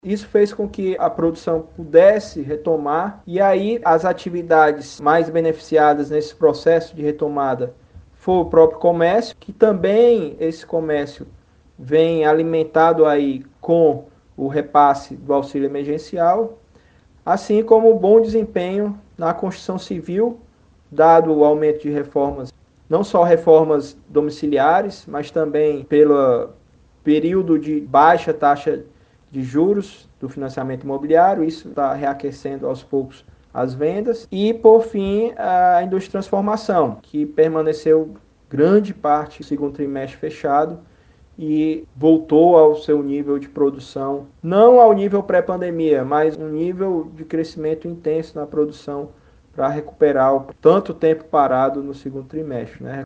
Isso fez com que a produção pudesse retomar, e aí as atividades mais beneficiadas nesse processo de retomada foi o próprio comércio, que também esse comércio vem alimentado aí com o repasse do auxílio emergencial, assim como o bom desempenho na construção civil, dado o aumento de reformas, não só reformas domiciliares, mas também pelo período de baixa taxa de juros do financiamento imobiliário, isso está reaquecendo aos poucos as vendas. E, por fim, a indústria de transformação, que permaneceu grande parte do segundo trimestre fechado e voltou ao seu nível de produção, não ao nível pré-pandemia, mas um nível de crescimento intenso na produção para recuperar o tanto tempo parado no segundo trimestre, né?